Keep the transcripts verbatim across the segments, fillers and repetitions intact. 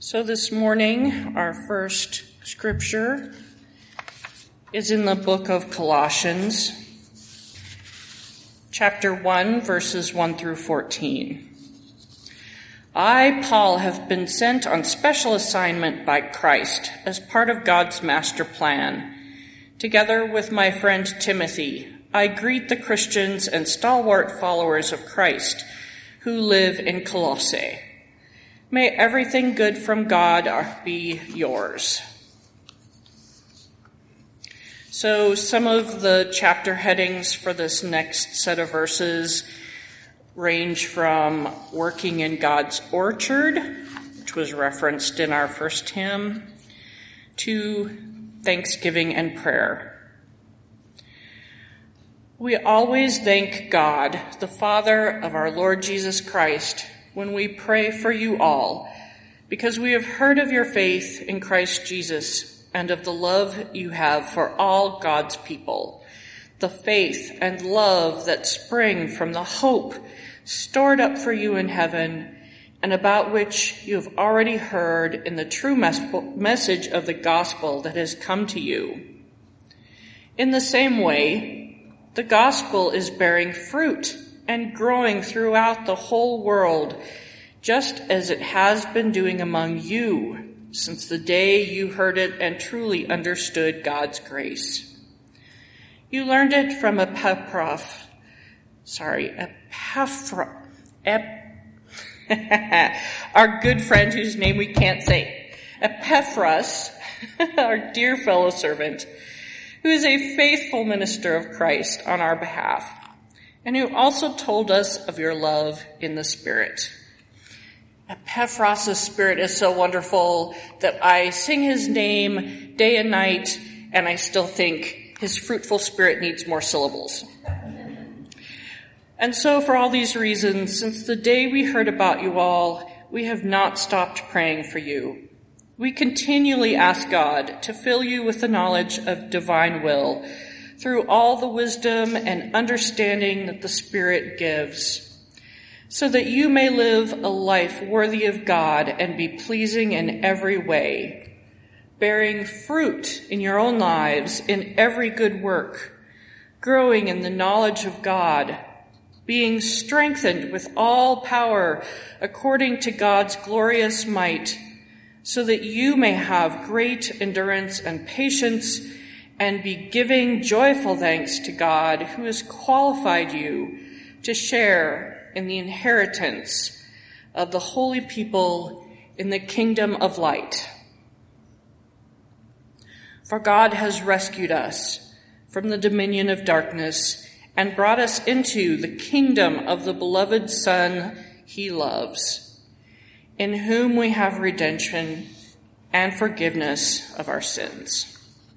So this morning, our first scripture is in the book of Colossians, chapter one, verses one through fourteen. I, Paul, have been sent on special assignment by Christ as part of God's master plan. Together with my friend Timothy, I greet the Christians and stalwart followers of Christ who live in Colossae. May everything good from God be yours. So some of the chapter headings for this next set of verses range from working in God's orchard, which was referenced in our first hymn, to thanksgiving and prayer. We always thank God, the Father of our Lord Jesus Christ, when we pray for you all, because we have heard of your faith in Christ Jesus and of the love you have for all God's people, the faith and love that spring from the hope stored up for you in heaven, and about which you have already heard in the true mes- message of the gospel that has come to you. In the same way, the gospel is bearing fruit and growing throughout the whole world, just as it has been doing among you since the day you heard it and truly understood God's grace. You learned it from Epaphras, sorry, Epaphras, Ep, our good friend whose name we can't say, Epaphras, our dear fellow servant, who is a faithful minister of Christ on our behalf, and who also told us of your love in the Spirit. Epaphras' spirit is so wonderful that I sing his name day and night, and I still think his fruitful spirit needs more syllables. And so for all these reasons, since the day we heard about you all, we have not stopped praying for you. We continually ask God to fill you with the knowledge of divine will through all the wisdom and understanding that the Spirit gives, so that you may live a life worthy of God and be pleasing in every way, bearing fruit in your own lives in every good work, growing in the knowledge of God, being strengthened with all power according to God's glorious might, so that you may have great endurance and patience and be giving joyful thanks to God who has qualified you to share in the inheritance of the holy people in the kingdom of light. For God has rescued us from the dominion of darkness and brought us into the kingdom of the beloved Son he loves, in whom we have redemption and forgiveness of our sins.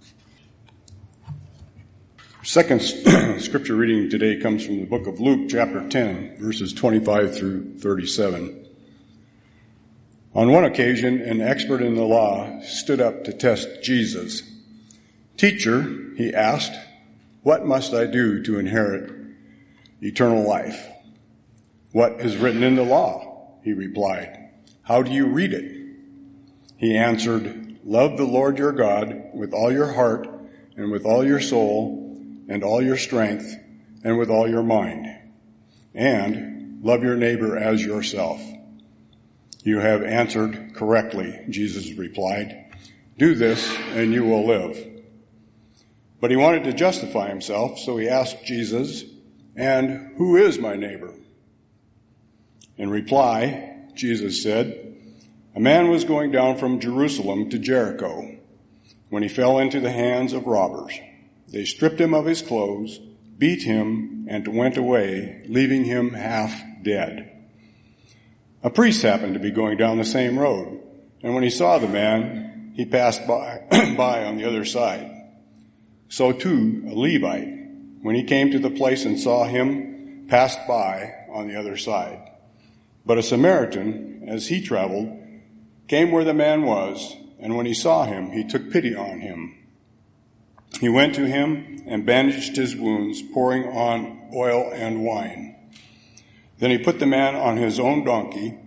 Second scripture reading today comes from the book of Luke, chapter ten, verses twenty-five through thirty-seven. On one occasion, an expert in the law stood up to test Jesus. "Teacher," he asked, "what must I do to inherit eternal life?" "What is written in the law?" he replied. "How do you read it?" He answered, "Love the Lord your God with all your heart and with all your soul and all your strength, and with all your mind. And love your neighbor as yourself." "You have answered correctly," Jesus replied. "Do this, and you will live." But he wanted to justify himself, so he asked Jesus, "And who is my neighbor?" In reply, Jesus said, "A man was going down from Jerusalem to Jericho when he fell into the hands of robbers. They stripped him of his clothes, beat him, and went away, leaving him half dead. A priest happened to be going down the same road, and when he saw the man, he passed by, by on the other side. So too, a Levite, when he came to the place and saw him, passed by on the other side. But a Samaritan, as he traveled, came where the man was, and when he saw him, he took pity on him. He went to him and bandaged his wounds, pouring on oil and wine. Then he put the man on his own donkey,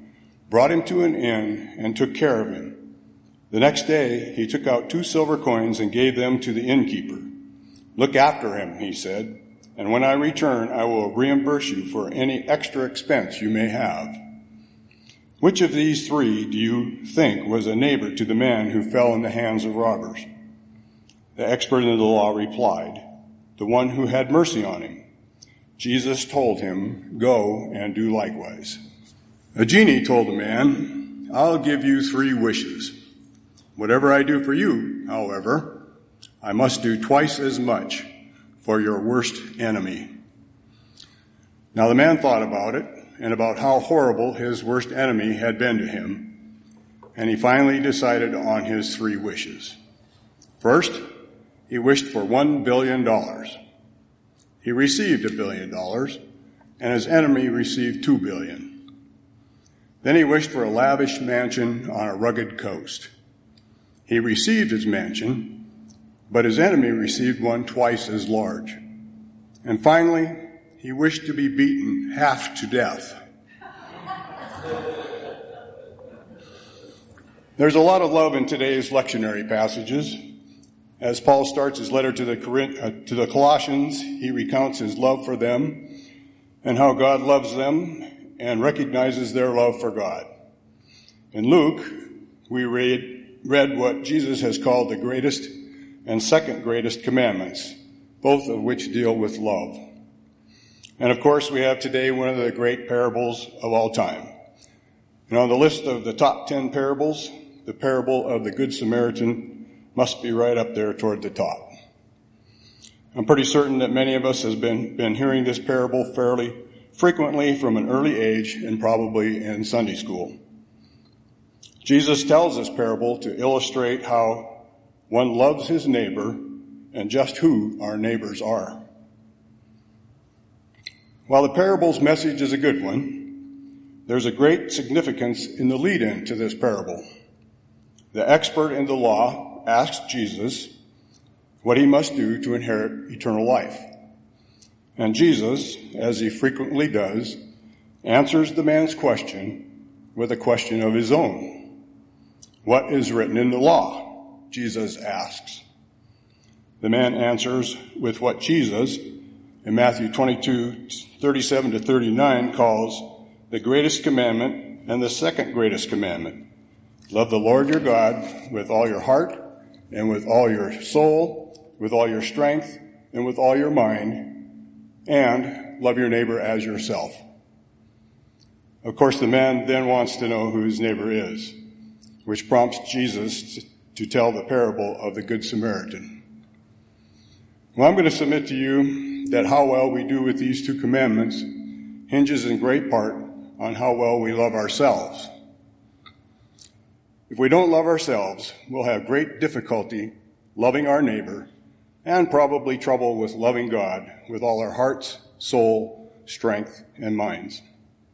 brought him to an inn, and took care of him. The next day he took out two silver coins and gave them to the innkeeper. "Look after him," he said, "and when I return I will reimburse you for any extra expense you may have." Which of these three do you think was a neighbor to the man who fell in the hands of robbers? The expert in the law replied, "The one who had mercy on him." Jesus told him, "Go and do likewise." A genie told the man, "I'll give you three wishes. Whatever I do for you, however, I must do twice as much for your worst enemy." Now the man thought about it and about how horrible his worst enemy had been to him, and he finally decided on his three wishes. First, he wished for one billion dollars. He received a billion dollars, and his enemy received two billion. Then he wished for a lavish mansion on a rugged coast. He received his mansion, but his enemy received one twice as large. And finally, he wished to be beaten half to death. There's a lot of love in today's lectionary passages. As Paul starts his letter to the, uh, to the Colossians, he recounts his love for them and how God loves them and recognizes their love for God. In Luke, we read, read what Jesus has called the greatest and second greatest commandments, both of which deal with love. And of course, we have today one of the great parables of all time. And on the list of the top ten parables, the parable of the Good Samaritan must be right up there toward the top. I'm pretty certain that many of us have been, been hearing this parable fairly frequently from an early age and probably in Sunday school. Jesus tells this parable to illustrate how one loves his neighbor and just who our neighbors are. While the parable's message is a good one, there's a great significance in the lead-in to this parable. The expert in the law asks Jesus what he must do to inherit eternal life. And Jesus, as he frequently does, answers the man's question with a question of his own. What is written in the law? Jesus asks. The man answers with what Jesus, in Matthew twenty-two, thirty-seven to thirty-nine, calls the greatest commandment and the second greatest commandment. Love the Lord your God with all your heart and with all your soul, with all your strength and with all your mind, and love your neighbor as yourself. Of course, the man then wants to know who his neighbor is, which prompts Jesus to to tell the parable of the Good Samaritan. Well, I'm going to submit to you that how well we do with these two commandments hinges in great part on how well we love ourselves. If we don't love ourselves, we'll have great difficulty loving our neighbor and probably trouble with loving God with all our hearts, soul, strength, and minds.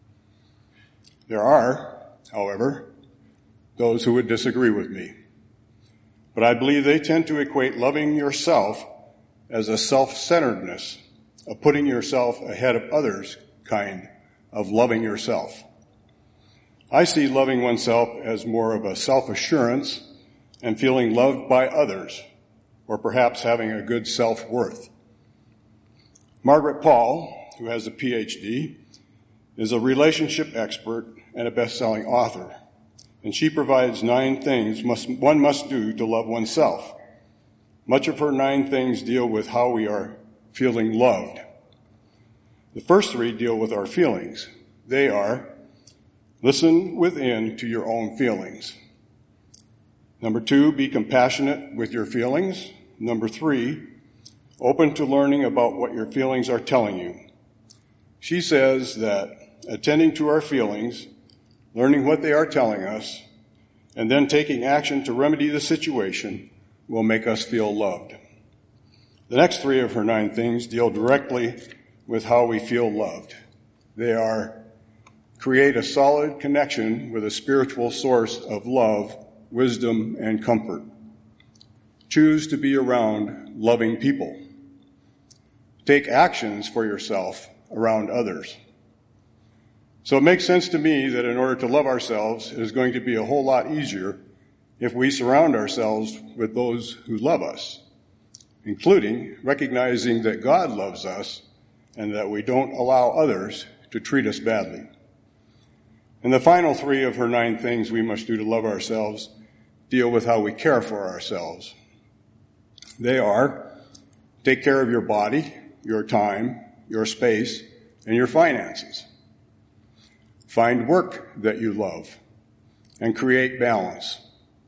There are, however, those who would disagree with me. But I believe they tend to equate loving yourself as a self-centeredness, a putting yourself ahead of others kind of loving yourself. I see loving oneself as more of a self-assurance and feeling loved by others, or perhaps having a good self-worth. Margaret Paul, who has a P H D, is a relationship expert and a best-selling author. And she provides nine things must, one must do to love oneself. Much of her nine things deal with how we are feeling loved. The first three deal with our feelings. They are, listen within to your own feelings. Number two, be compassionate with your feelings. Number three, open to learning about what your feelings are telling you. She says that attending to our feelings, learning what they are telling us, and then taking action to remedy the situation will make us feel loved. The next three of her nine things deal directly with how we feel loved. They are, create a solid connection with a spiritual source of love, wisdom, and comfort. Choose to be around loving people. Take actions for yourself around others. So it makes sense to me that in order to love ourselves, it is going to be a whole lot easier if we surround ourselves with those who love us, including recognizing that God loves us and that we don't allow others to treat us badly. And the final three of her nine things we must do to love ourselves deal with how we care for ourselves. They are: take care of your body, your time, your space, and your finances. Find work that you love and create balance.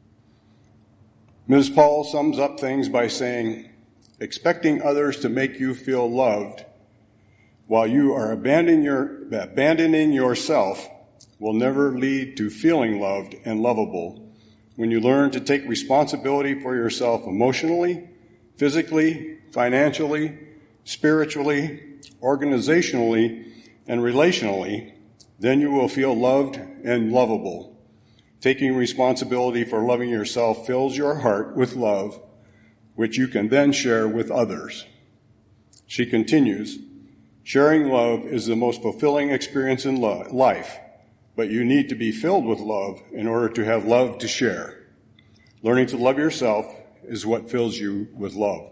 Miz Paul sums up things by saying, expecting others to make you feel loved while you are abandoning, your, abandoning yourself will never lead to feeling loved and lovable when you learn to take responsibility for yourself emotionally, physically, financially, spiritually, organizationally, and relationally. Then you will feel loved and lovable. Taking responsibility for loving yourself fills your heart with love, which you can then share with others. She continues, sharing love is the most fulfilling experience in lo- life, but you need to be filled with love in order to have love to share. Learning to love yourself is what fills you with love.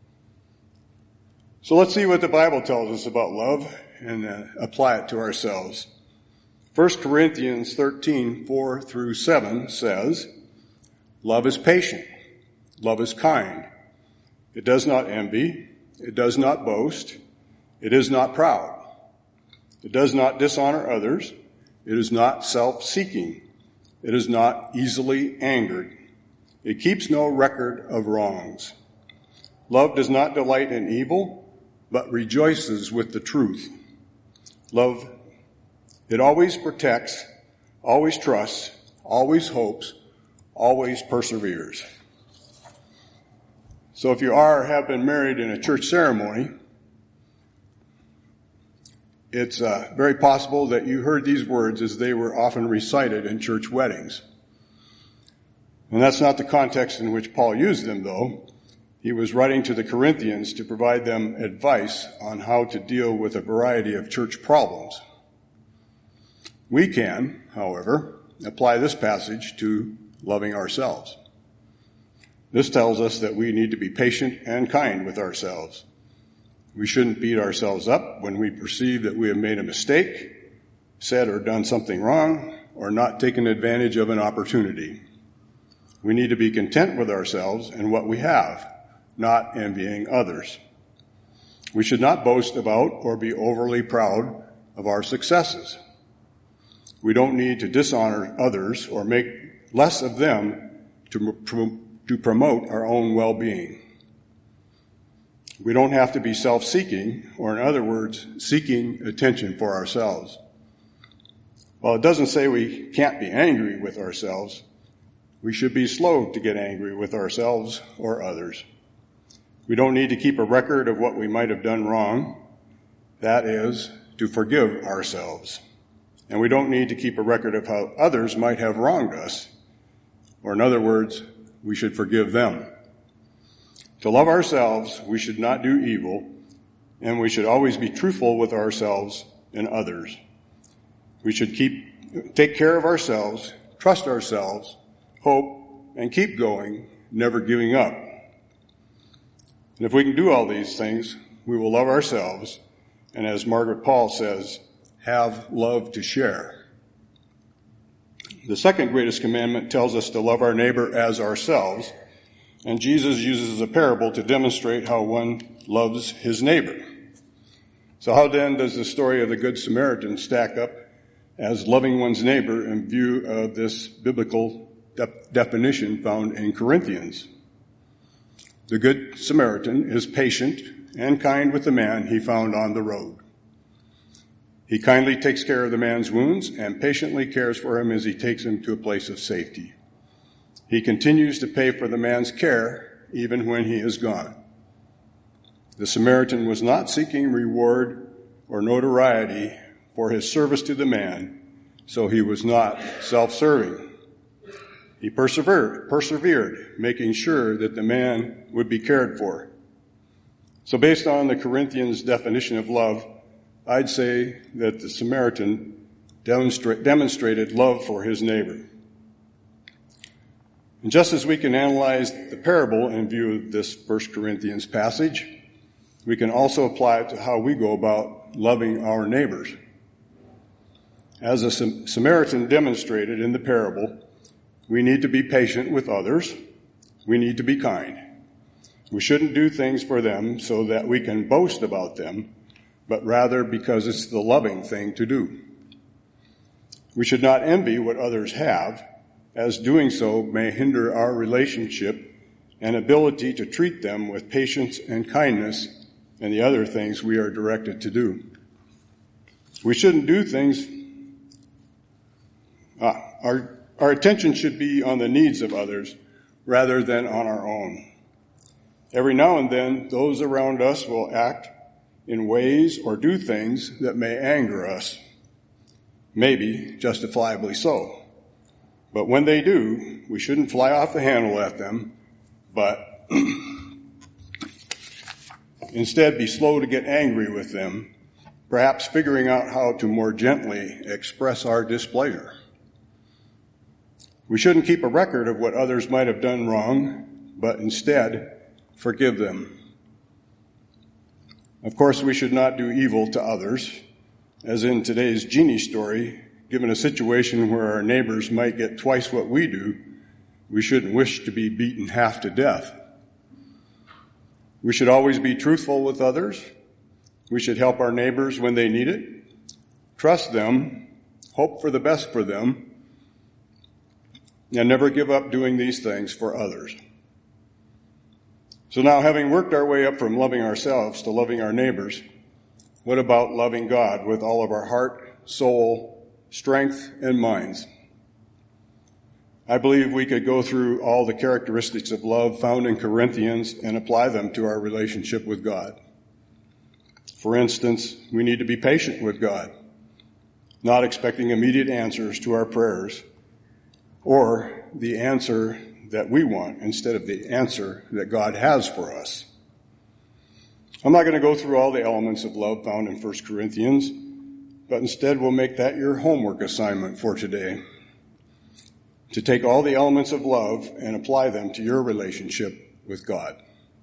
So let's see what the Bible tells us about love and uh, apply it to ourselves. First Corinthians thirteen, four through seven says, love is patient. Love is kind. It does not envy. It does not boast. It is not proud. It does not dishonor others. It is not self-seeking. It is not easily angered. It keeps no record of wrongs. Love does not delight in evil, but rejoices with the truth. Love It always protects, always trusts, always hopes, always perseveres. So if you are or have been married in a church ceremony, it's uh, very possible that you heard these words as they were often recited in church weddings. And that's not the context in which Paul used them, though. He was writing to the Corinthians to provide them advice on how to deal with a variety of church problems. We can, however, apply this passage to loving ourselves. This tells us that we need to be patient and kind with ourselves. We shouldn't beat ourselves up when we perceive that we have made a mistake, said or done something wrong, or not taken advantage of an opportunity. We need to be content with ourselves and what we have, not envying others. We should not boast about or be overly proud of our successes. We don't need to dishonor others or make less of them to, to promote our own well-being. We don't have to be self-seeking, or in other words, seeking attention for ourselves. While it doesn't say we can't be angry with ourselves, we should be slow to get angry with ourselves or others. We don't need to keep a record of what we might have done wrong. That is, to forgive ourselves. And we don't need to keep a record of how others might have wronged us. Or in other words, we should forgive them. To love ourselves, we should not do evil, and we should always be truthful with ourselves and others. We should keep, take care of ourselves, trust ourselves, hope, and keep going, never giving up. And if we can do all these things, we will love ourselves, and as Margaret Paul says, have love to share. The second greatest commandment tells us to love our neighbor as ourselves, and Jesus uses a parable to demonstrate how one loves his neighbor. So how then does the story of the Good Samaritan stack up as loving one's neighbor in view of this biblical de- definition found in Corinthians? The Good Samaritan is patient and kind with the man he found on the road. He kindly takes care of the man's wounds and patiently cares for him as he takes him to a place of safety. He continues to pay for the man's care even when he is gone. The Samaritan was not seeking reward or notoriety for his service to the man, so he was not self-serving. He persevered, persevered, making sure that the man would be cared for. So based on the Corinthians' definition of love, I'd say that the Samaritan demonstra- demonstrated love for his neighbor. And just as we can analyze the parable in view of this First Corinthians passage, we can also apply it to how we go about loving our neighbors. As the Samaritan demonstrated in the parable, we need to be patient with others. We need to be kind. We shouldn't do things for them so that we can boast about them, but rather because it's the loving thing to do. We should not envy what others have, as doing so may hinder our relationship and ability to treat them with patience and kindness and the other things we are directed to do. We shouldn't do things, uh, our, our attention should be on the needs of others rather than on our own. Every now and then, those around us will act in ways or do things that may anger us, maybe justifiably so. But when they do, we shouldn't fly off the handle at them, but instead be slow to get angry with them, perhaps figuring out how to more gently express our displeasure. We shouldn't keep a record of what others might have done wrong, but instead forgive them. Of course, we should not do evil to others, as in today's genie story. Given a situation where our neighbors might get twice what we do, we shouldn't wish to be beaten half to death. We should always be truthful with others. We should help our neighbors when they need it, trust them, hope for the best for them, and never give up doing these things for others. So now, having worked our way up from loving ourselves to loving our neighbors, what about loving God with all of our heart, soul, strength, and minds? I believe we could go through all the characteristics of love found in Corinthians and apply them to our relationship with God. For instance, we need to be patient with God, not expecting immediate answers to our prayers, or the answer that we want instead of the answer that God has for us. I'm not going to go through all the elements of love found in First Corinthians, but instead we'll make that your homework assignment for today, to take all the elements of love and apply them to your relationship with God.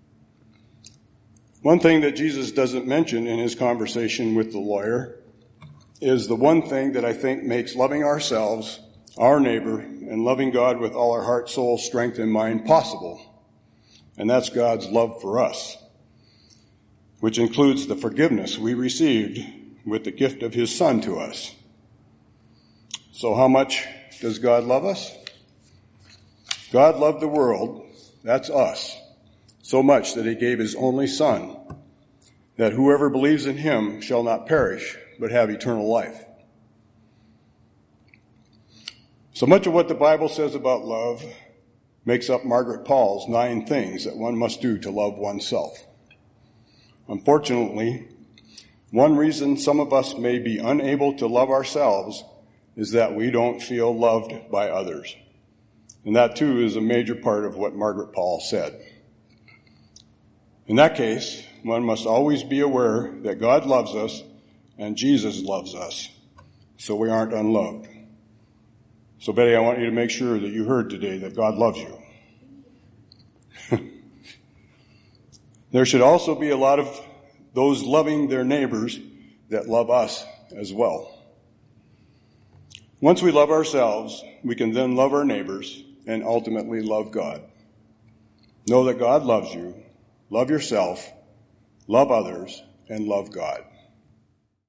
One thing that Jesus doesn't mention in his conversation with the lawyer is the one thing that I think makes loving ourselves, our neighbor, and loving God with all our heart, soul, strength, and mind possible. And that's God's love for us, which includes the forgiveness we received with the gift of his Son to us. So how much does God love us? God loved the world, that's us, so much that he gave his only Son, that whoever believes in him shall not perish, but have eternal life. So much of what the Bible says about love makes up Margaret Paul's nine things that one must do to love oneself. Unfortunately, one reason some of us may be unable to love ourselves is that we don't feel loved by others. And that, too, is a major part of what Margaret Paul said. In that case, one must always be aware that God loves us and Jesus loves us, so we aren't unloved. So, Betty, I want you to make sure that you heard today that God loves you. There should also be a lot of those loving their neighbors that love us as well. Once we love ourselves, we can then love our neighbors and ultimately love God. Know that God loves you, love yourself, love others, and love God.